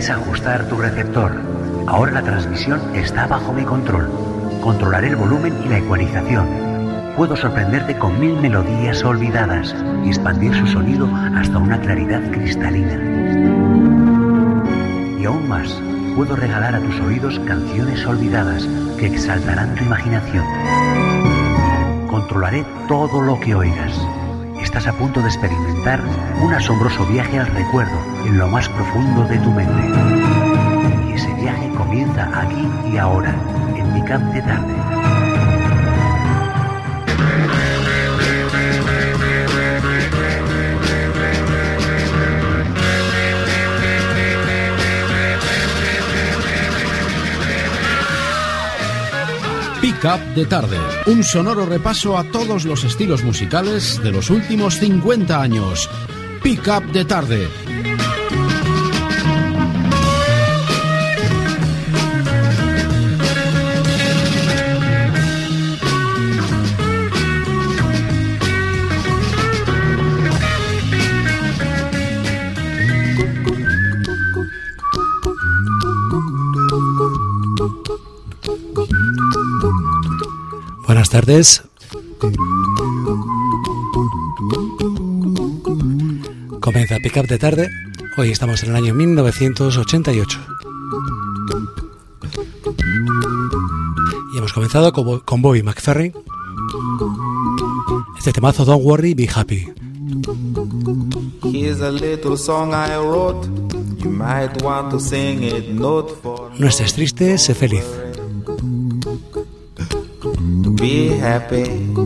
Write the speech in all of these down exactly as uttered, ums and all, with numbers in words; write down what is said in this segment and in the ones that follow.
debes ajustar tu receptor. Ahora la transmisión está bajo mi control. Controlaré el volumen y la ecualización. Puedo sorprenderte con mil melodías olvidadas y expandir su sonido hasta una claridad cristalina. Y aún más, puedo regalar a tus oídos canciones olvidadas que exaltarán tu imaginación. Controlaré todo lo que oigas. Estás a punto de experimentar un asombroso viaje al recuerdo en lo más profundo de tu mente. Y ese viaje comienza aquí y ahora, en Pick Up de Tarde. Pick Up de Tarde, un sonoro repaso a todos los estilos musicales de los últimos cincuenta años. Pick Up de Tarde. Buenas tardes. Comienza Pick Up de Tarde. Hoy estamos en el año mil novecientos ochenta y ocho. Y hemos comenzado con, con Bobby McFerrin. Este temazo, Don't Worry, Be Happy. Here's a little song I wrote. You might want to sing it note for note. No estés triste, sé feliz. Be happy.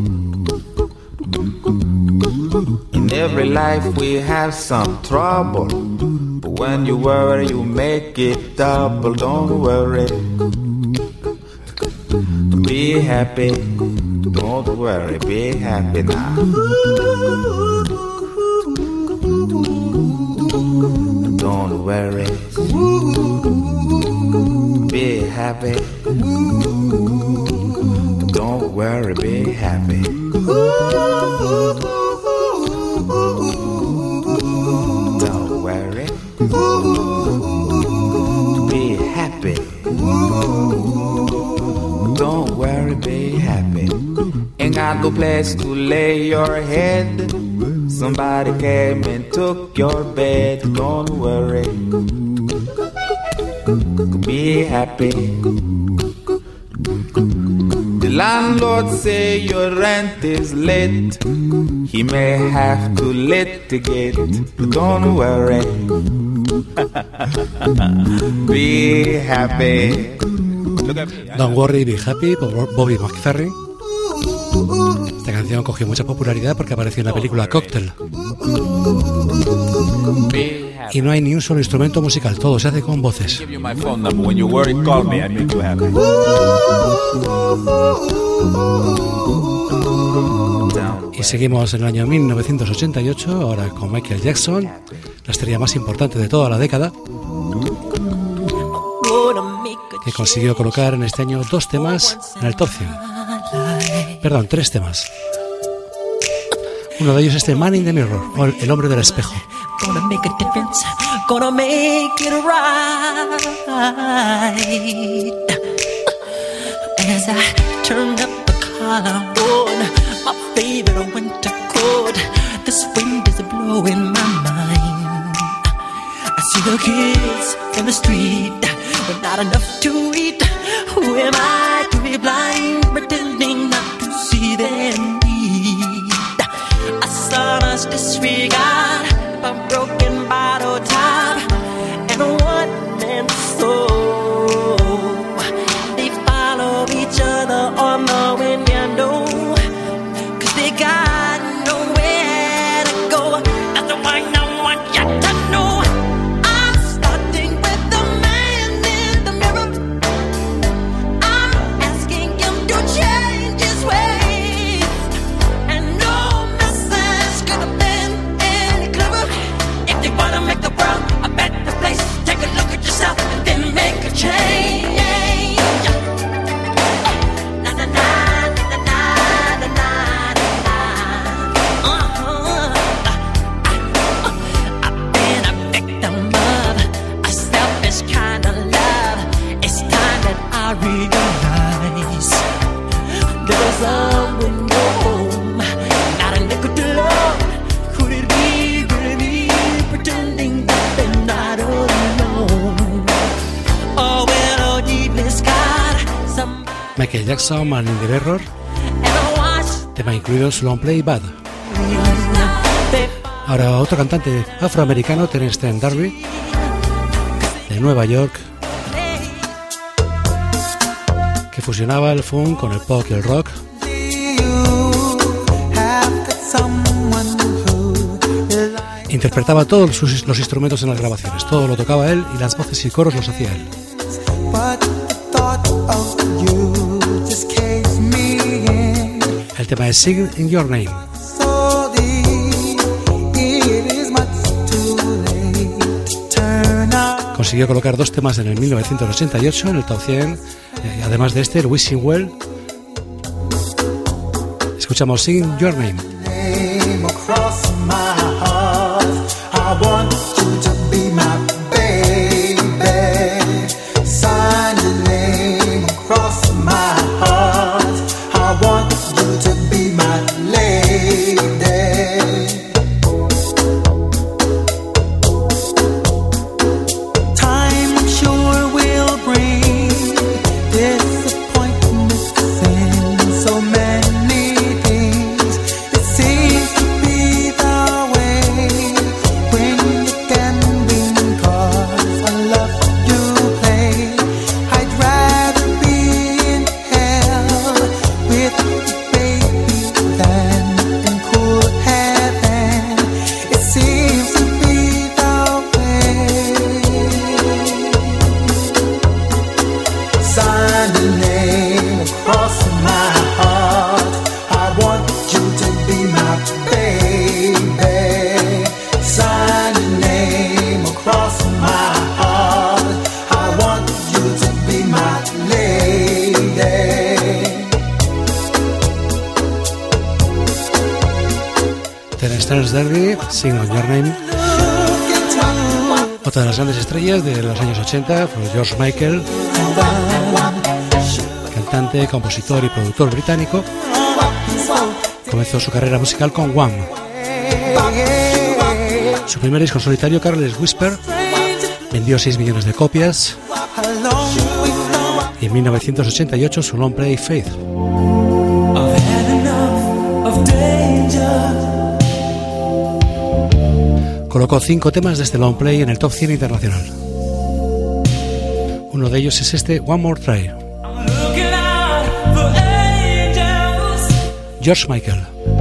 In every life we have some trouble, but when you worry you make it double. Don't worry. Be happy. Don't worry. Be happy now. Don't worry. Be happy. Don't worry, be happy. Don't worry. Be happy. Don't worry, be happy. Ain't got no place to lay your head. Somebody came and took your bed. Don't worry. Be happy. The landlord say your rent is late. He may have to litigate, but don't worry. Be happy. Don't Worry, Be Happy por Bobby McFerrin. Esta canción cogió mucha popularidad porque apareció en la película Cocktail. Y no hay ni un solo instrumento musical, todo se hace con voces. Y seguimos en el año mil novecientos ochenta y ocho, ahora con Michael Jackson, la estrella más importante de toda la década, que consiguió colocar en este año dos temas en el top cien. Perdón, tres temas. Uno de ellos es este Man in the Mirror, o El hombre del espejo. Gonna make a difference, gonna make it right. As I turn up the collar on my favorite winter coat, this wind is blowing my mind. I see the kids in the street with not enough to eat. Who am I to be blind, pretending not to see their need? I saw us disregard a broken bottle top and a one-man soul. They follow each other on the window, 'cause they got nowhere to go. That's the one I want you to know. I'm starting with the man in the mirror. I'm someone go home. Not a nickel to love. Could it be, could it be pretending that they're not alone? Oh, well, oh, needless God, somebody. Michael Jackson, Man in the Mirror, tema incluido en su long play Bad. Ahora otro cantante afroamericano, Terence Trent D'Arby, de Nueva York, que fusionaba el funk con el pop y el rock. Interpretaba todos sus, los instrumentos en las grabaciones, todo lo tocaba él y las voces y coros los hacía él. El tema es Sing in Your Name. Consiguió colocar dos temas en el mil novecientos ochenta y ocho en el top cien, eh, además de este, el Wishing Well. Escuchamos Sing in Your Name. Sing in Your Name. Otra de las grandes estrellas de los años ochenta fue George Michael, cantante, compositor y productor británico. Comenzó su carrera musical con Wham. Su primer disco solitario, Careless Whisper, vendió seis millones de copias. Y en mil novecientos ochenta y ocho su long play Faith. Colocó cinco temas de este long play en el top cien internacional. Uno de ellos es este, One More Try. George Michael.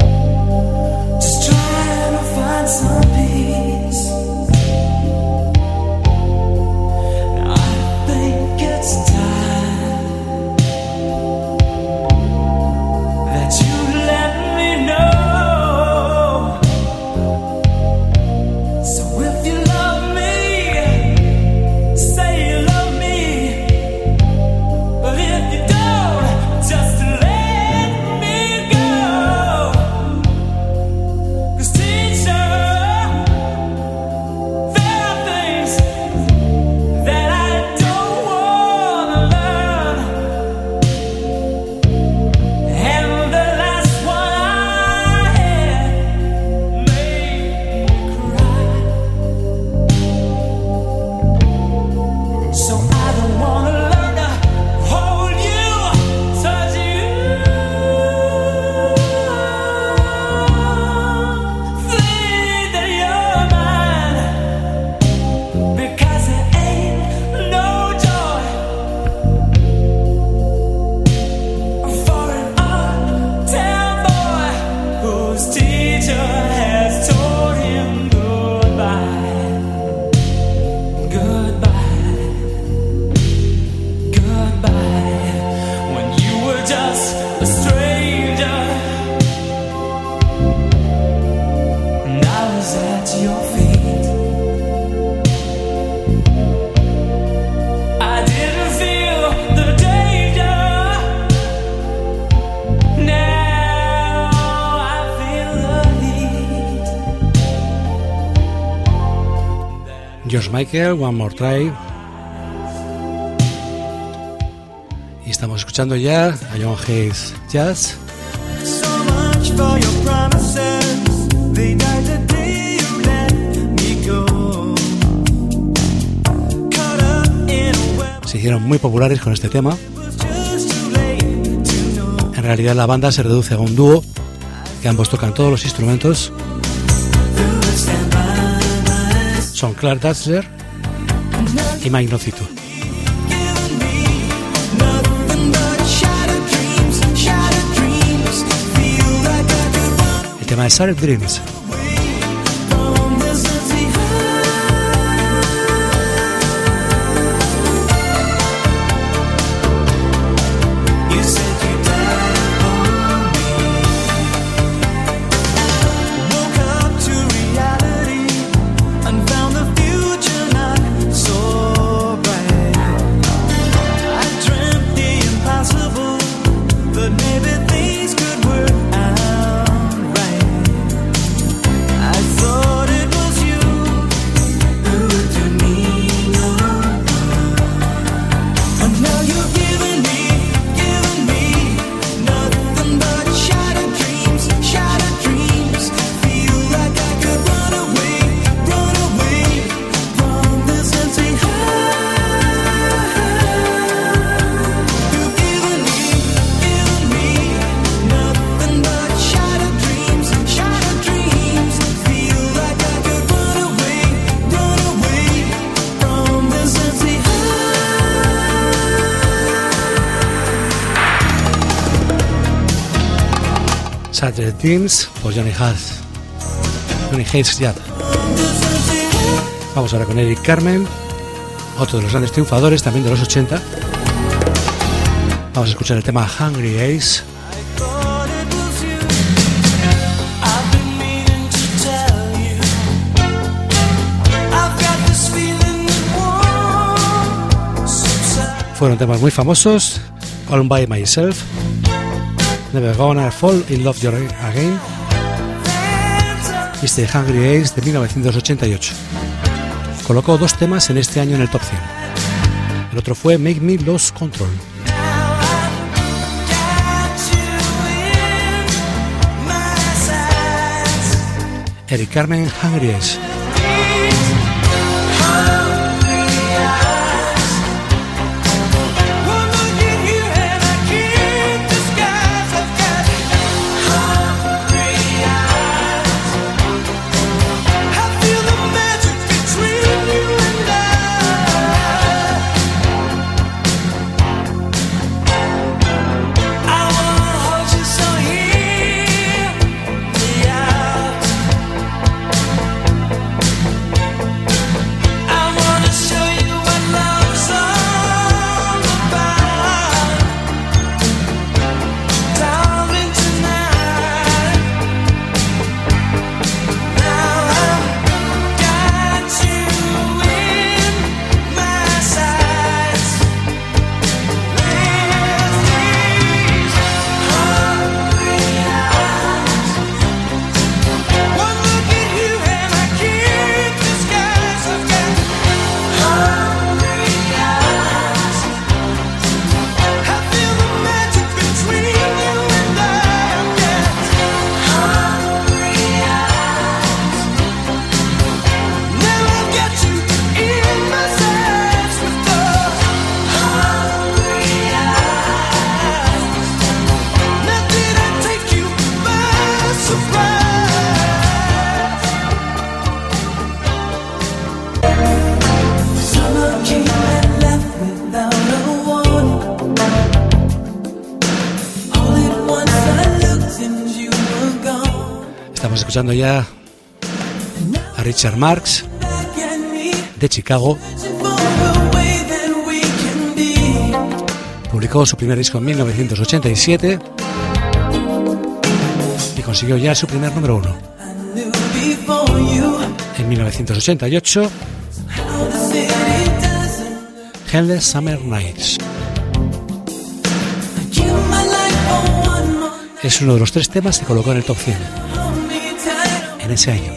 George Michael, One More Try. Y estamos escuchando ya a John Hayes Jazz Se hicieron muy populares con este tema. En realidad la banda se reduce a un dúo que ambos tocan todos los instrumentos. Son Clark Dazzler y Mike Nocito. El tema es Shattered Dreams. Shattered Dreams por Johnny Haas. Johnny Haas Jad. Vamos ahora con Eric Carmen, otro de los grandes triunfadores también de los ochenta. Vamos a escuchar el tema Hungry Ace. Fueron temas muy famosos: All By Myself, Never Gonna Fall in Love You Again y este Hungry Ace de mil novecientos ochenta y ocho. Colocó dos temas en este año en el top cien. El otro fue Make Me Lose Control. Eric Carmen, Hungry Ace. Escuchando ya a Richard Marx de Chicago. Publicó su primer disco en mil novecientos ochenta y siete y consiguió ya su primer número uno. En mil novecientos ochenta y ocho, Endless Summer Nights. Es uno de los tres temas que colocó en el top cien en ese año.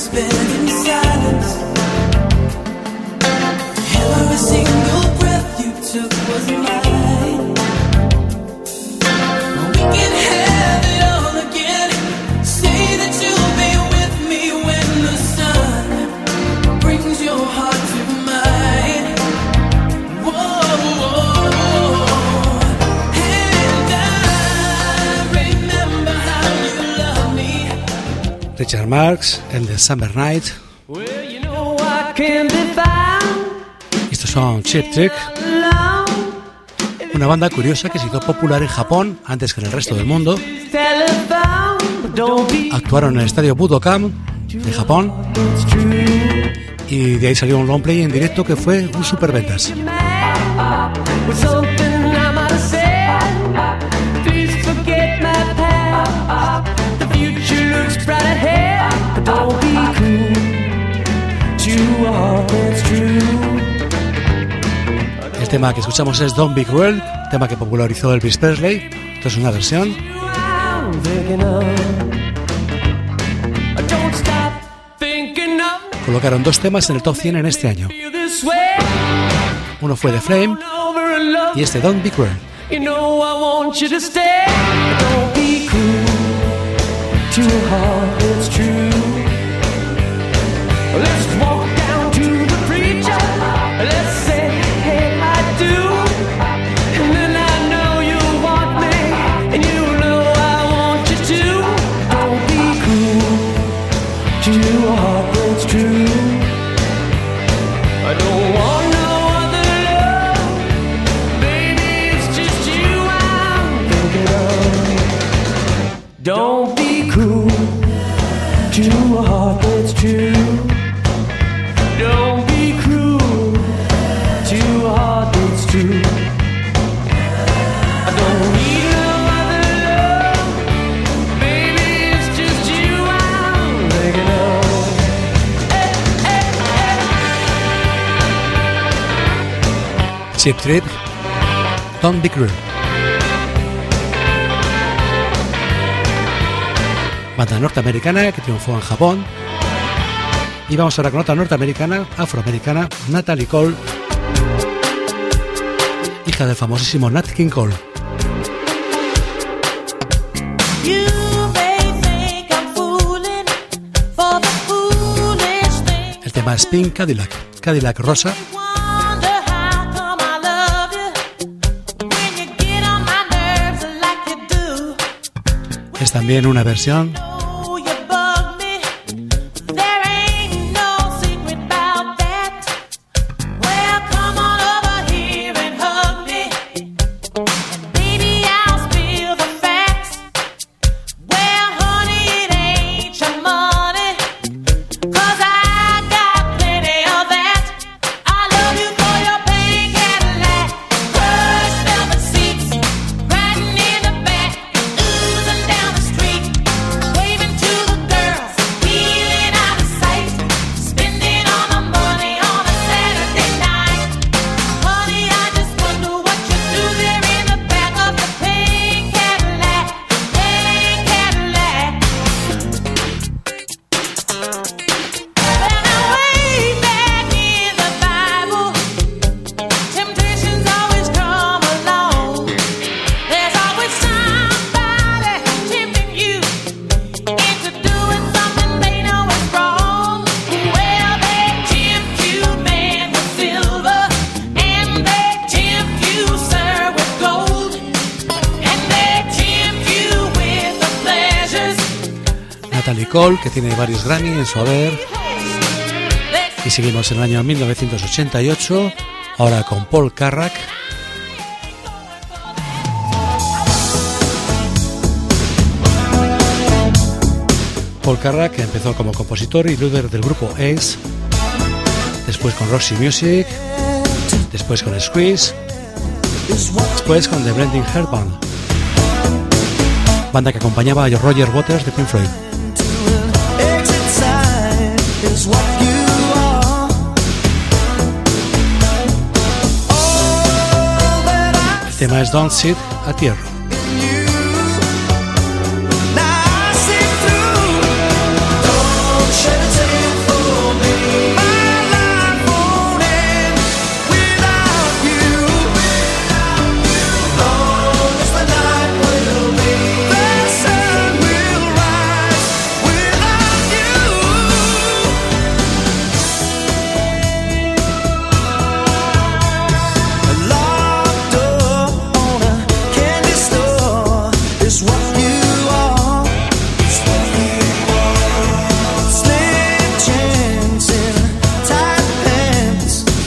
spent in silence. Every single breath you took was mine. We can have it all again. Say that you'll be with me when the sun brings your heart to mine. Whoa, whoa, whoa. And I remember how you love me. Richard Marx, el de Summer Night. Well, you know I can't be found. Estos son Cheap Trick, una banda curiosa que se hizo popular en Japón antes que en el resto del mundo. Actuaron en el estadio Budokan de Japón y de ahí salió un long play en directo que fue un superventas. El tema que escuchamos es Don't Be Cruel, tema que popularizó Elvis Presley. Esto es una versión. Colocaron dos temas en el top cien en este año. Uno fue The Flame y este Don't Be Cruel. You know I want you to stay. Don't be cruel to a heart that's true. Let's walk down to the preacher. Let's say, hey, I do. And then I know you want me, and you know I want you to. Don't be cruel to a heart that's true. I don't want no other love. Baby, it's just you I'm thinking of. Don't be cruel to a heart that's true. Don't be cruel to a heart that's true. I don't need no other love. Baby, it's just you I'm thinking of. Hey, hey, hey. Cheap Trick, Don't Be Cruel. Banda norteamericana que triunfó en Japón. Y vamos ahora con otra norteamericana, afroamericana, Natalie Cole, hija del famosísimo Nat King Cole. El tema es Pink Cadillac, Cadillac rosa. Es también una versión Cole, que tiene varios Grammy en su haber. Y seguimos en el año mil novecientos ochenta y ocho, ahora con Paul Carrack. Paul Carrack, que empezó como compositor y líder del grupo Ace, después con Roxy Music, después con Squeeze, después con The Blending Heart Band, banda que acompañaba a Roger Waters de Pink Floyd. El tema es Don't Sit a Tear. Don't shed a tear.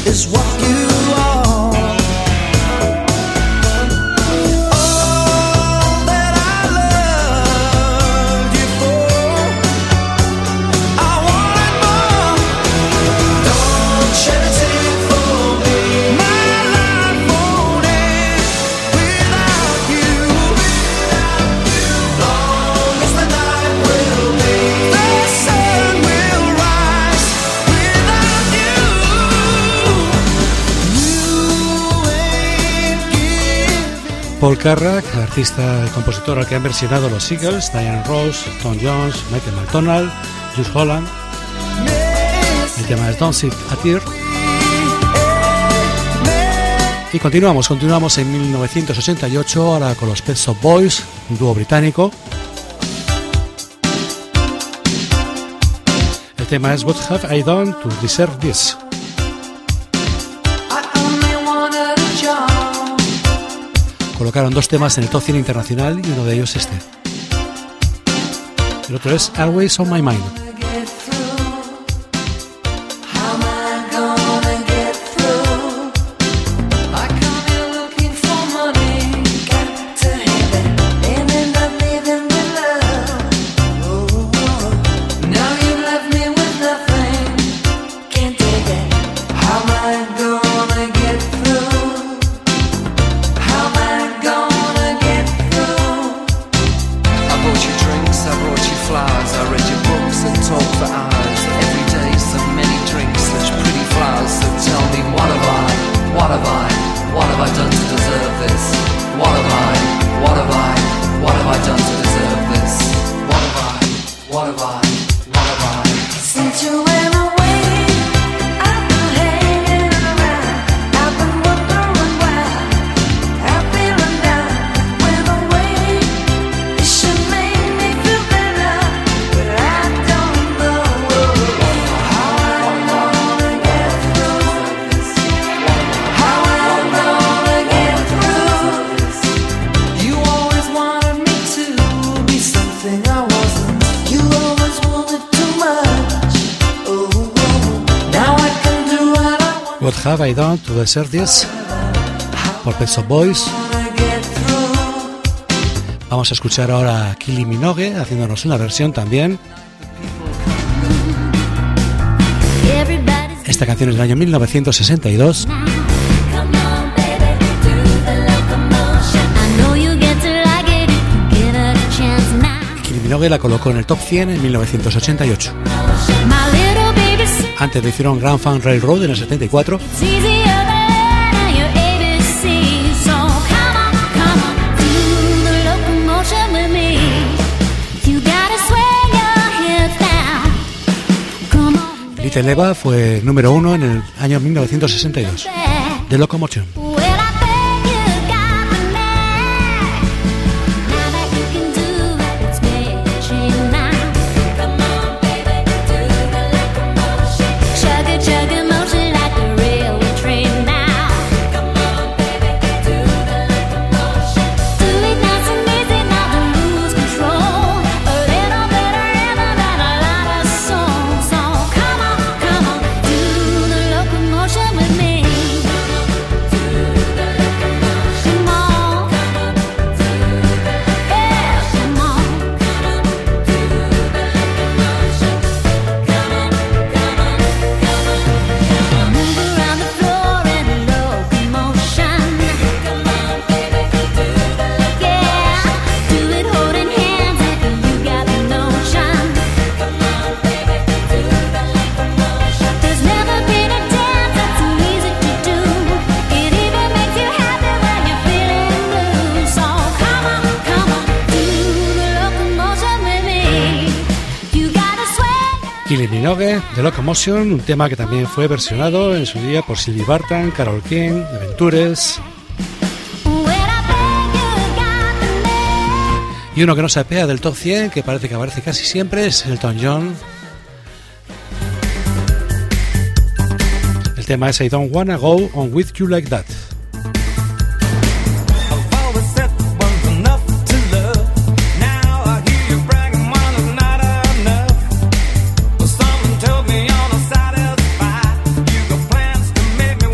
is what you are. Paul Carrack, artista y compositor al que han versionado los Eagles, Diana Ross, Tom Jones, Michael McDonald, Jools Holland. El tema es Don't Sit a Tear. Y continuamos, continuamos en mil novecientos ochenta y ocho, ahora con los Pet Shop Boys, un dúo británico. El tema es What Have I Done to Deserve This? Colocaron dos temas en el top cien internacional y uno de ellos este. El otro es Always on My Mind. What Have I Done to Deserve This? Por Pet Shop Boys. Vamos a escuchar ahora a Kylie Minogue haciéndonos una versión también. Esta canción es del año mil novecientos sesenta y dos. Kylie Minogue la colocó en el top cien en mil novecientos ochenta y ocho. Antes lo hicieron Grand Funk Railroad en el setenta y cuatro. Little Eva fue número uno en el año mil novecientos sesenta y dos. The Locomotion. Kylie Minogue, The Locomotion, un tema que también fue versionado en su día por Sylvie Vartan, Carole King, Aventures. Y uno que no se apea del top cien, que parece que aparece casi siempre, es Elton John. El tema es I Don't Wanna Go On With You Like That. Make me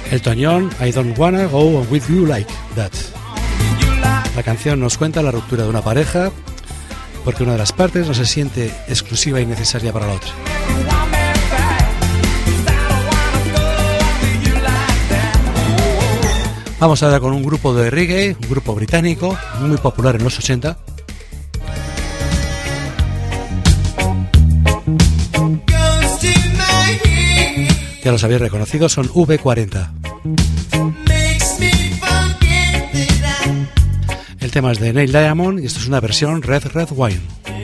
Elton John, I Don't Wanna Go With You Like That. La canción nos cuenta la ruptura de una pareja porque una de las partes no se siente exclusiva y necesaria para la otra. Vamos ahora con un grupo de reggae, un grupo británico muy popular en los ochenta. Ya los habéis reconocido, son V cuarenta. El tema es de Neil Diamond y esto es una versión Red Red Wine.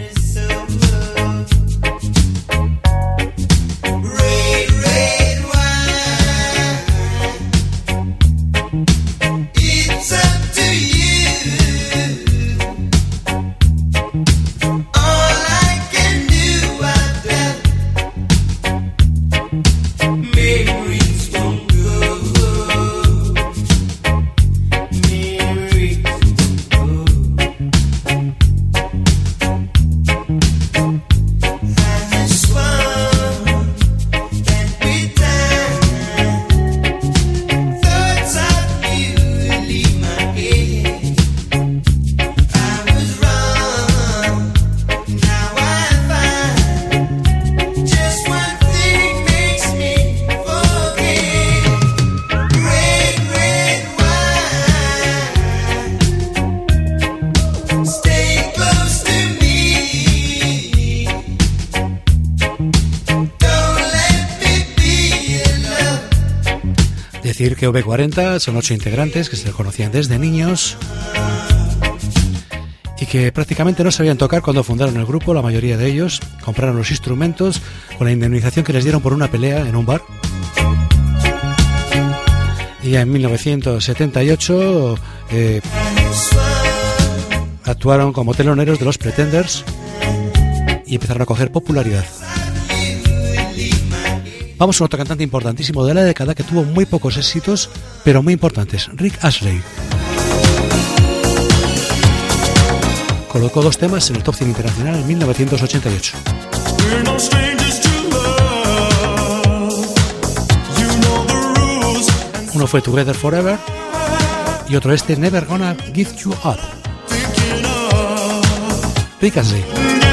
Decir que V cuarenta son ocho integrantes que se conocían desde niños y que prácticamente no sabían tocar cuando fundaron el grupo. La mayoría de ellos compraron los instrumentos con la indemnización que les dieron por una pelea en un bar. Y ya en mil novecientos setenta y ocho eh, actuaron como teloneros de los Pretenders y empezaron a coger popularidad. Vamos a otro cantante importantísimo de la década que tuvo muy pocos éxitos, pero muy importantes, Rick Astley. Colocó dos temas en el Top cien Internacional en mil novecientos ochenta y ocho. Uno fue Together Forever y otro este Never Gonna Give You Up. Rick Astley.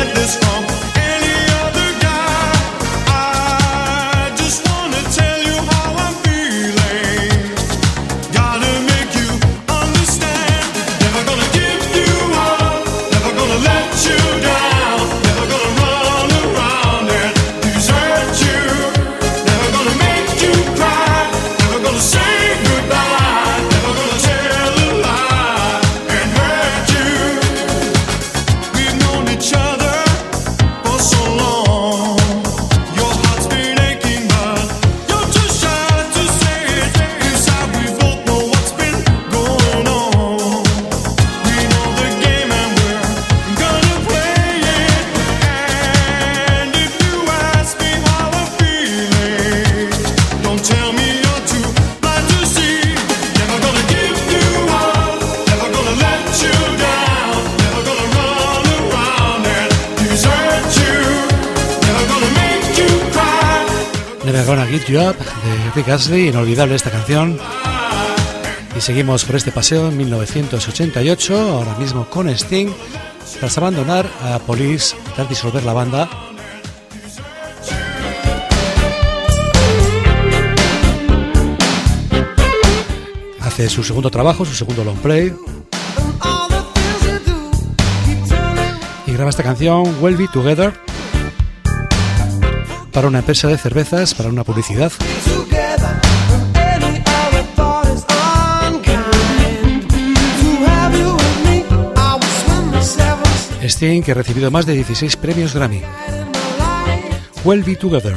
Never Gonna Give You Up de Rick Astley, inolvidable esta canción. Y seguimos por este paseo en mil novecientos ochenta y ocho, ahora mismo con Sting, tras abandonar a Police, tras disolver la banda. Hace su segundo trabajo, su segundo long play, y graba esta canción We'll Be Together para una empresa de cervezas, para una publicidad. Sting, que ha recibido más de dieciséis premios Grammy. We'll Be Together.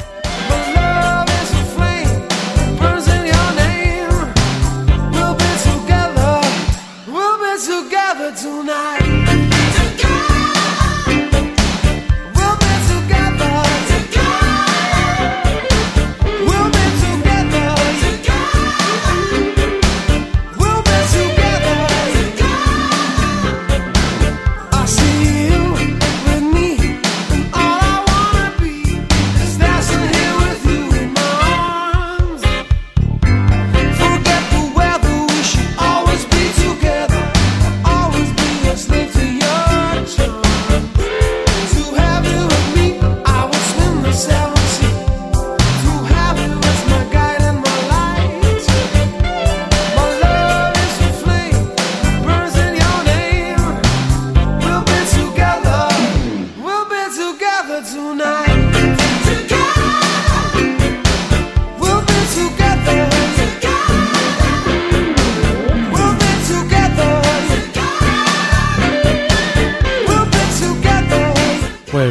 Dancing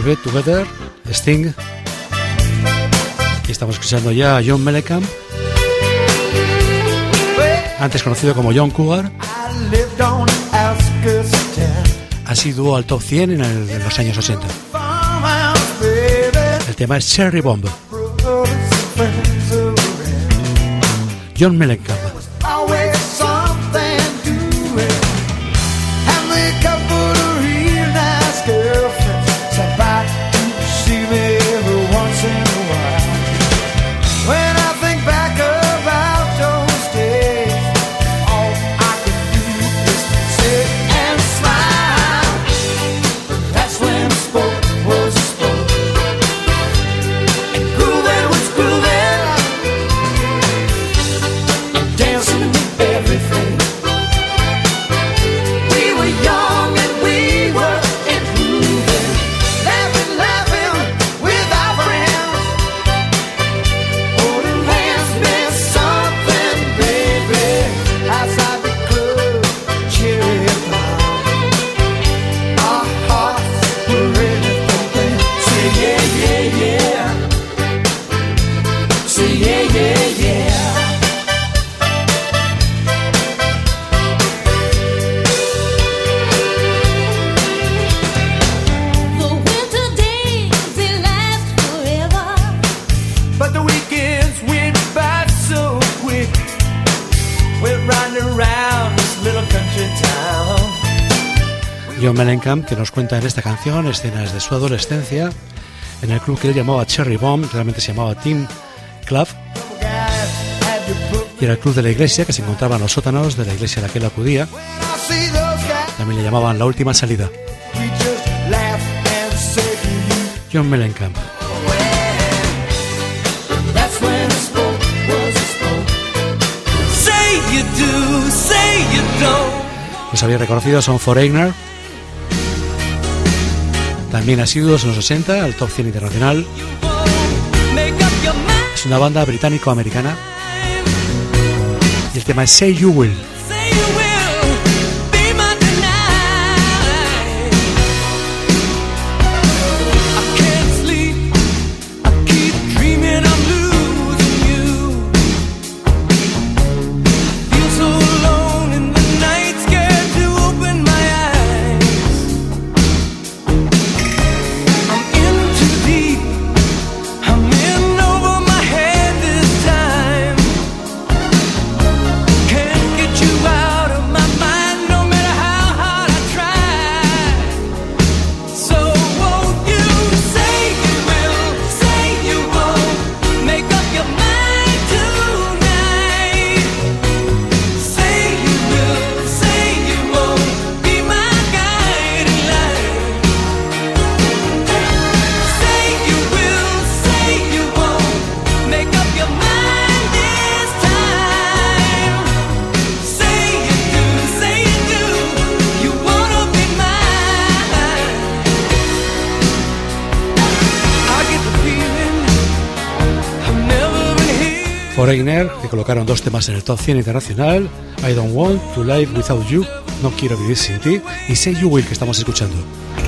Bed Together, Sting. Y estamos escuchando ya a John Mellencamp, antes conocido como John Cougar. Así dúo al top cien en, el, en los años ochenta. El tema es Cherry Bomb. John Mellencamp. John Mellencamp, que nos cuenta en esta canción escenas de su adolescencia en el club que él llamaba Cherry Bomb, realmente se llamaba Team Club, y era el club de la iglesia que se encontraba en los sótanos de la iglesia a la que él acudía. También le llamaban La Última Salida. John Mellencamp. Los había reconocido, son Foreigner. También asiduos en los ochenta al top cien internacional. Es una banda británico-americana. Y el tema es Say You Will. Foreigner, que colocaron dos temas en el top cien internacional, I Don't Want to Live Without You, No Quiero Vivir Sin Ti, y Say You Will, que estamos escuchando.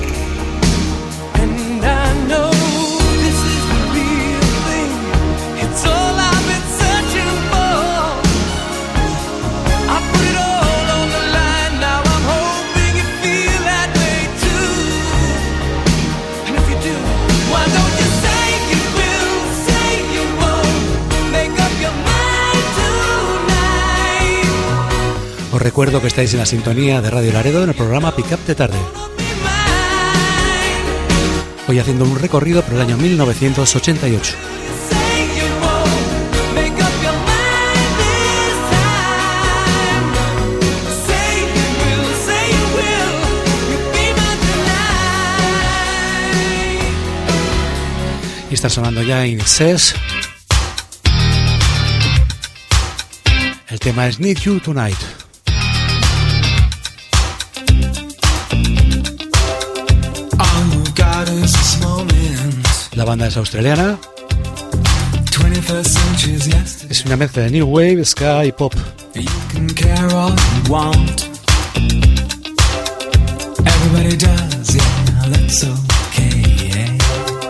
Os recuerdo que estáis en la sintonía de Radio Laredo en el programa Pick Up de Tarde. Hoy haciendo un recorrido por el año mil novecientos ochenta y ocho. Y está sonando ya In Excess. El tema es Need You Tonight. La banda es australiana. Es una mezcla de New Wave, Ska y Pop. Everybody does, yeah, that's okay. yeah.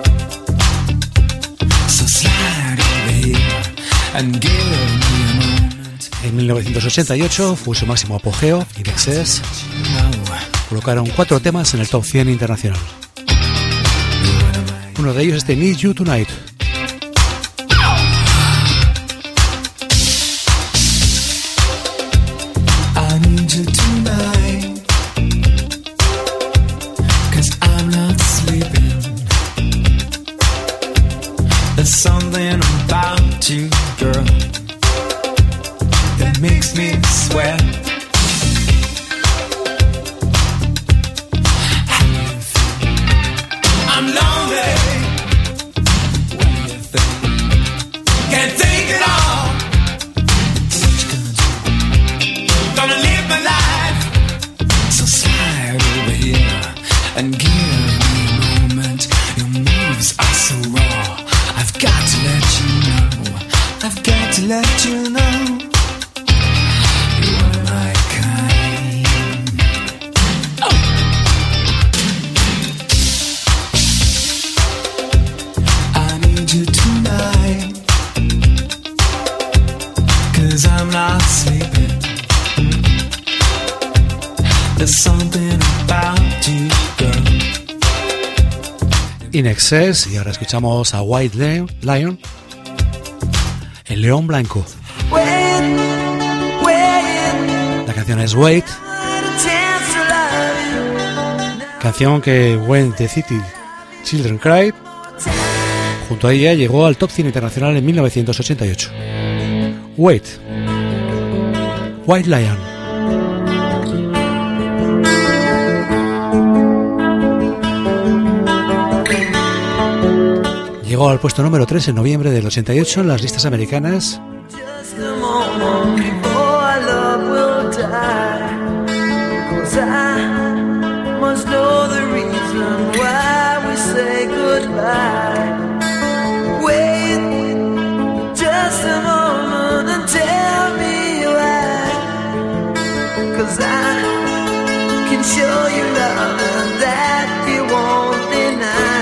So slide over here and give me a moment. En mil novecientos ochenta y ocho fue su máximo apogeo, In Excess. Colocaron cuatro temas en el top cien internacional. Uno de ellos es The Need You Tonight. I need you tonight, 'cause I'm not sleeping. There's something about you, girl, that makes me sweat. I'm lonely. What do you think? Can't take it all. What you gonna do? Gonna live my life. So slide over here and give me a moment. Your moves are so raw. I've got to let you know. I've got to let you know. You're my kind. Oh. I need you tonight, 'cause I'm not sleeping. There's something about you, girl. In Excess, y ahora escuchamos a White Lion, Lion el león blanco. Wait, wait, La canción es Wait, chance to love you. canción que When the City Children Cry, junto a ella llegó al top cien internacional en mil novecientos ochenta y ocho. Wait, White Lion. Llegó al puesto número tres en noviembre del ochenta y ocho en las listas americanas. Just a moment before our love will die, 'cause I must know the reason why we say goodbye. Wait just a moment and tell me why, 'cause I can show you love that you won't deny.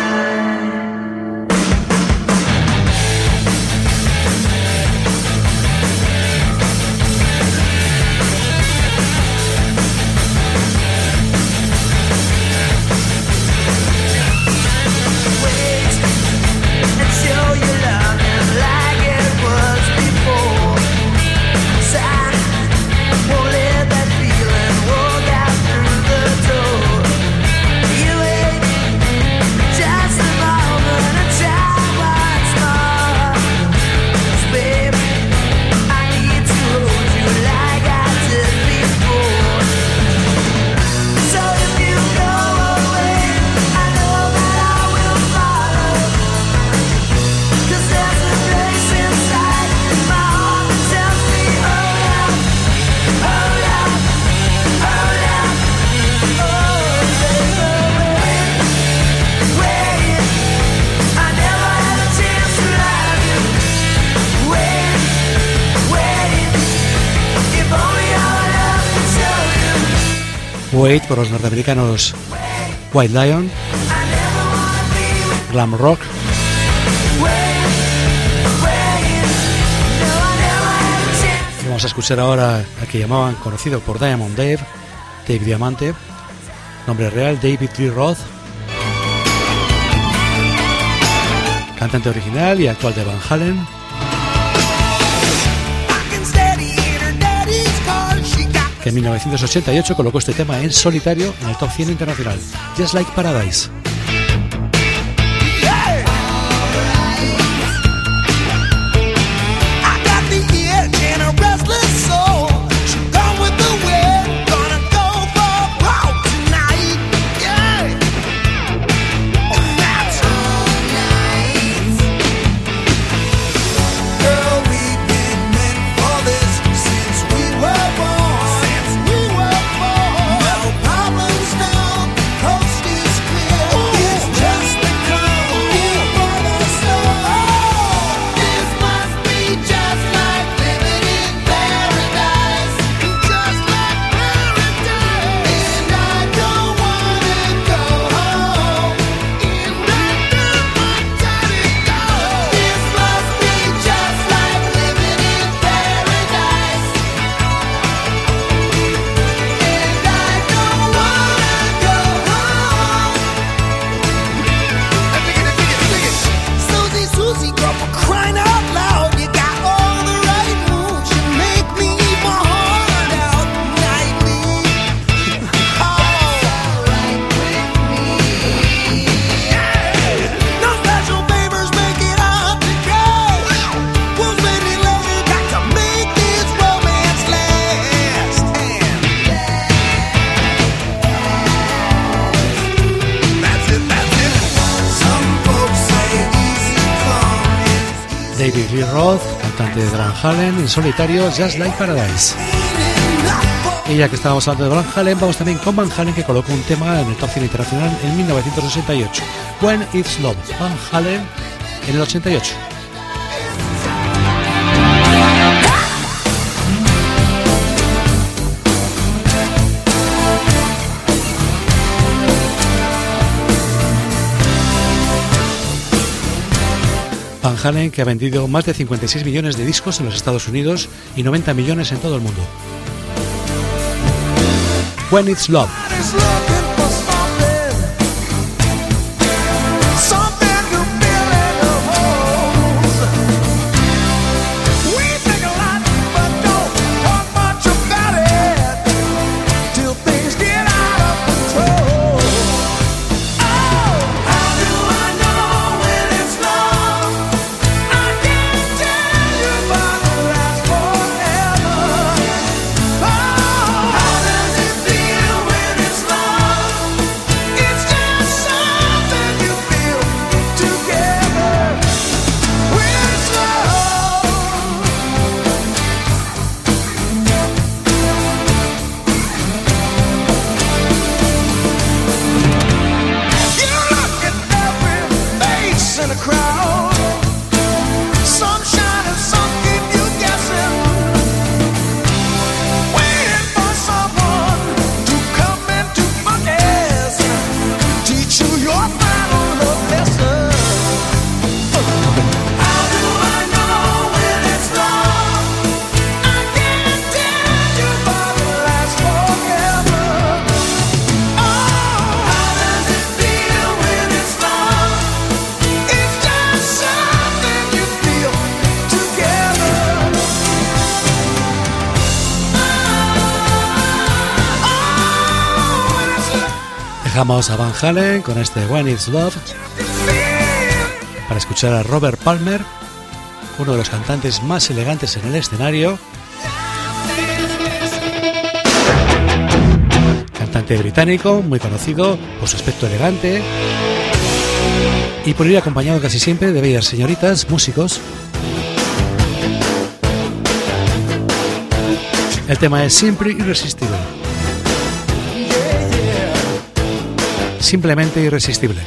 Wait por los norteamericanos White Lion, Glam Rock. Y vamos a escuchar ahora al que llamaban, conocido por Diamond Dave, Dave Diamante, nombre real David Lee Roth, cantante original y actual de Van Halen. Que en mil novecientos ochenta y ocho colocó este tema en solitario en el top cien internacional, Just Like Paradise. Problems now, coast is clear. Lee Roth, cantante de Van Halen, en solitario Just Like Paradise. Y ya que estábamos hablando de Van Halen, vamos también con Van Halen, que colocó un tema en el Top cien Internacional en mil novecientos sesenta y ocho, When It's Love. Van Halen en el ochenta y ocho. Van Halen, que ha vendido más de cincuenta y seis millones de discos en los Estados Unidos y noventa millones en todo el mundo. When It's Love. Dejamos a Van Halen con este When It's Love para escuchar a Robert Palmer, uno de los cantantes más elegantes en el escenario, cantante británico muy conocido por su aspecto elegante y por ir acompañado casi siempre de bellas señoritas, músicos. El tema es Simple Irresistible. Simplemente irresistible.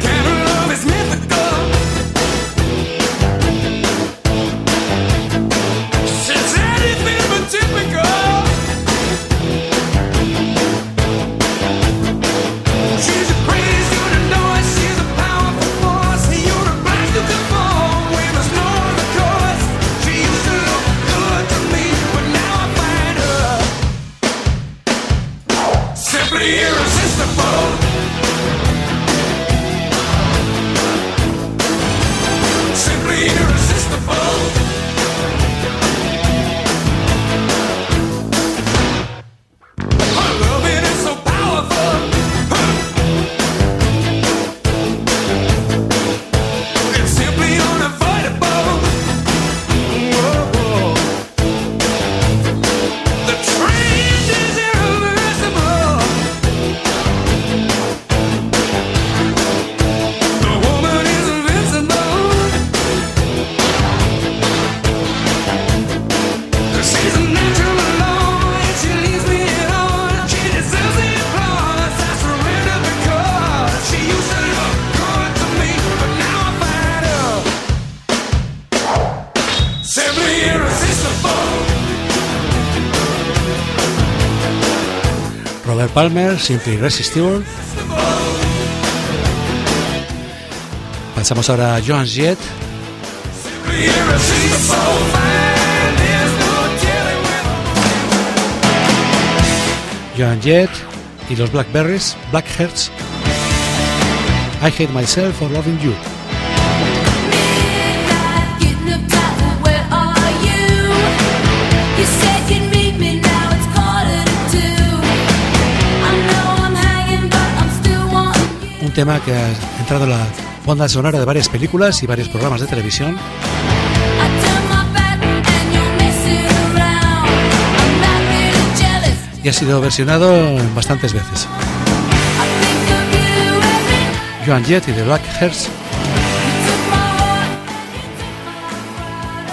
Robert Palmer, Simply Irresistible. Pasamos ahora a Joan Jett. Joan Jett y los Blackberries, Blackhearts. I Hate Myself for Loving You. Un tema que ha entrado en la banda sonora de varias películas y varios programas de televisión. Y ha sido versionado bastantes veces. Joan Jett y The Blackhearts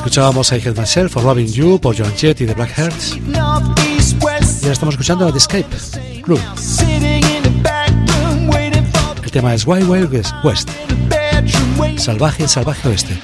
Escuchábamos I Hate Myself for Loving You por Joan Jett y The Black Hearts. Y ahora estamos escuchando a The Escape Club. El tema es Wild Wild West. Salvaje, salvaje oeste.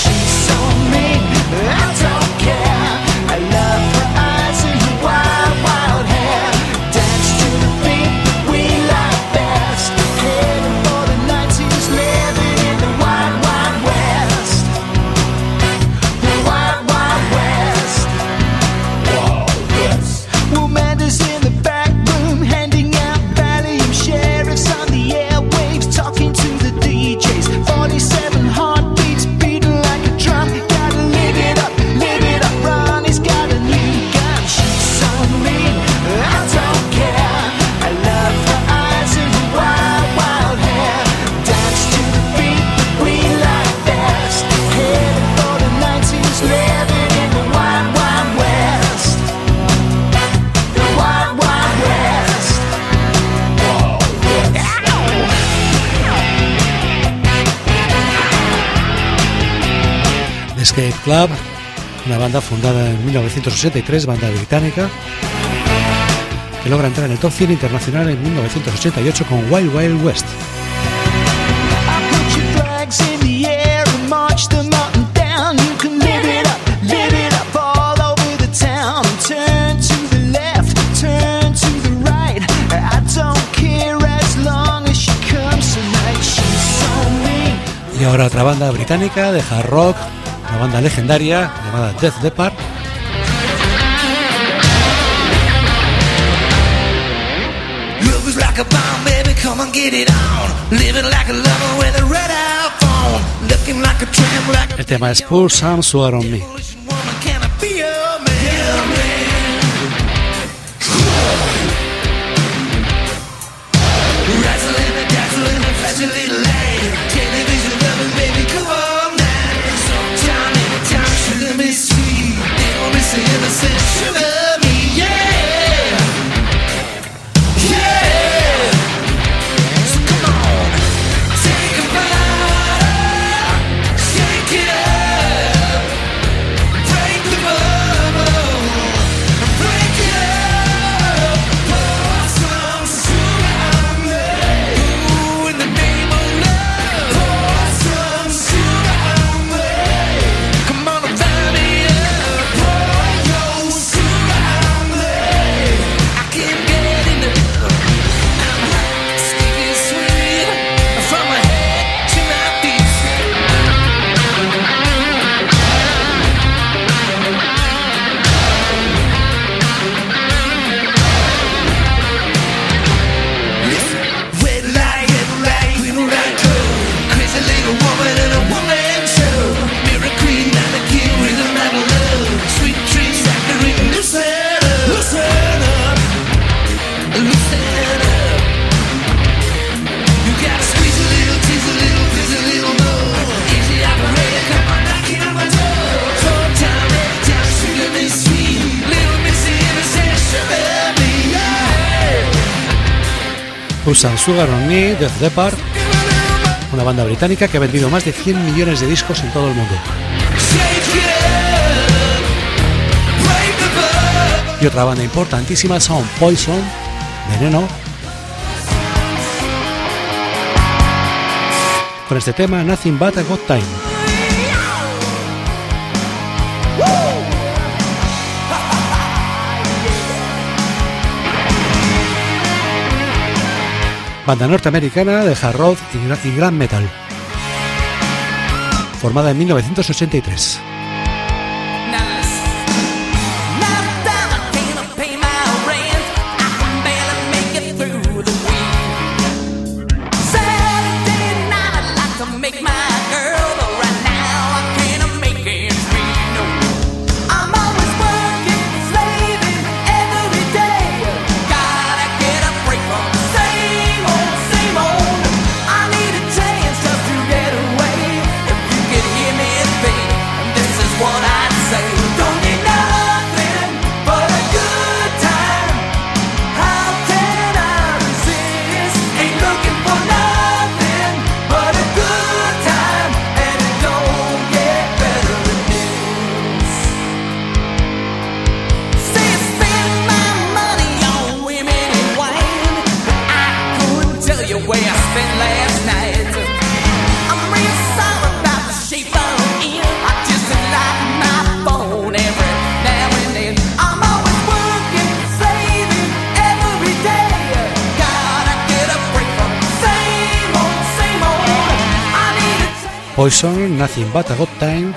Escape Club, una banda fundada en mil novecientos ochenta y tres, banda británica, que logra entrar en el top cien internacional en mil novecientos ochenta y ocho con Wild Wild West. Y ahora otra banda británica de hard rock, una banda legendaria llamada Death Leppard. El tema es Pour Some Sugar on Me. Usan Sugar on Me, Death Leppard, una banda británica que ha vendido más de cien millones de discos en todo el mundo. Y otra banda importantísima son Poison, Veneno, con este tema Nothing But a Good Time. Banda norteamericana de hard rock y glam metal, formada en mil novecientos ochenta y tres. This you where I spent last night. I'm real sorry about the shape I'm in. I just like my phone every now and then. I'm always working, saving every day. Gotta get a break from same old, same old. I need a change. Poison, Nothing But a Good Time.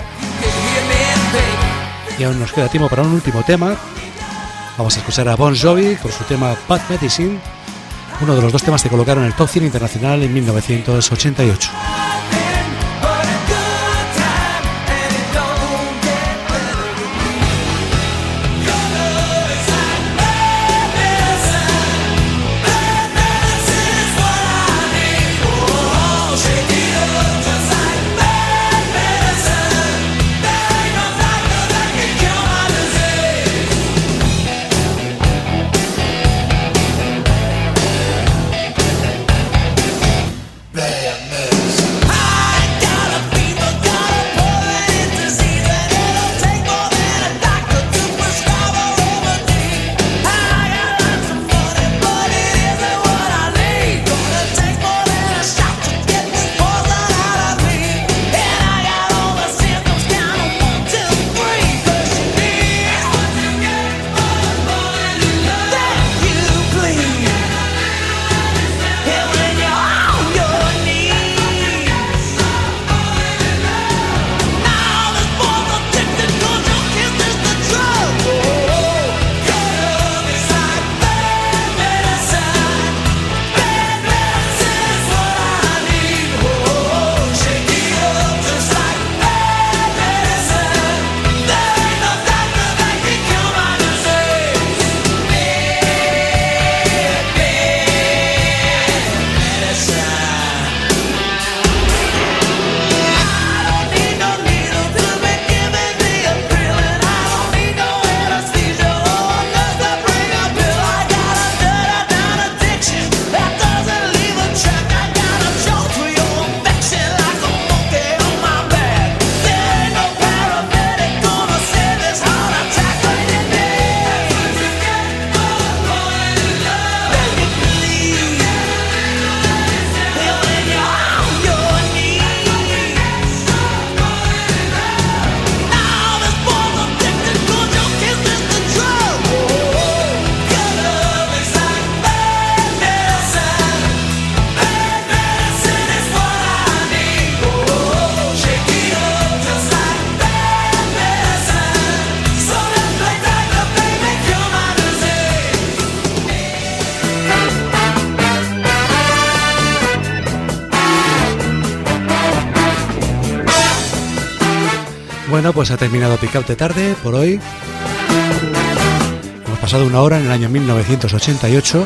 Y aún nos queda tiempo para un último tema. Vamos a escuchar a Bon Jovi por su tema Bad Medicine, uno de los dos temas que colocaron en el Top cien Internacional en mil novecientos ochenta y ocho. Bueno, pues ha terminado Pick Up de tarde por hoy. Hemos pasado una hora en el año mil novecientos ochenta y ocho.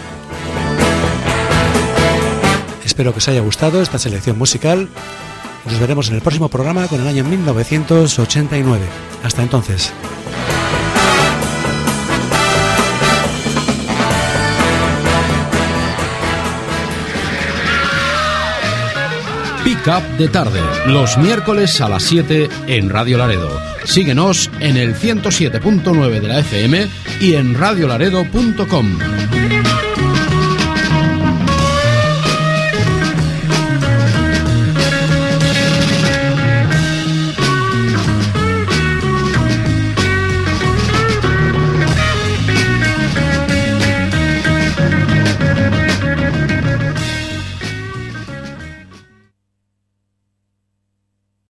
Espero que os haya gustado esta selección musical. Nos veremos en el próximo programa con el año mil novecientos ochenta y nueve. Hasta entonces. Pick Up de tarde, los miércoles a las siete en Radio Laredo. Síguenos en el ciento siete punto nueve de la F M y en radio laredo punto com.